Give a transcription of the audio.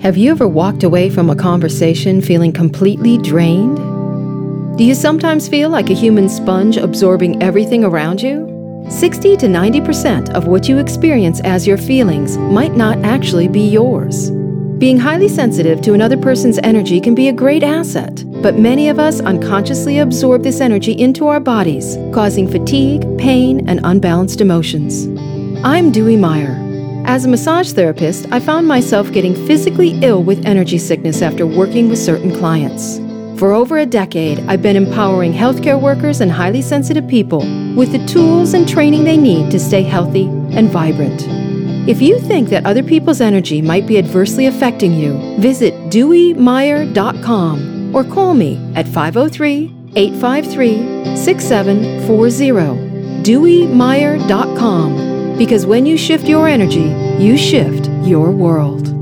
Have you ever walked away from a conversation feeling completely drained? Do you sometimes feel like a human sponge absorbing everything around you? 60 to 90% of what you experience as your feelings might not actually be yours. Being highly sensitive to another person's energy can be a great asset, but many of us unconsciously absorb this energy into our bodies, causing fatigue, pain, and unbalanced emotions. I'm Dewey Meyer. As a massage therapist, I found myself getting physically ill with energy sickness after working with certain clients. For over a decade, I've been empowering healthcare workers and highly sensitive people with the tools and training they need to stay healthy and vibrant. If you think that other people's energy might be adversely affecting you, visit DeweyMeyer.com or call me at 503-853-6740. DeweyMeyer.com. Because when you shift your energy, you shift your world.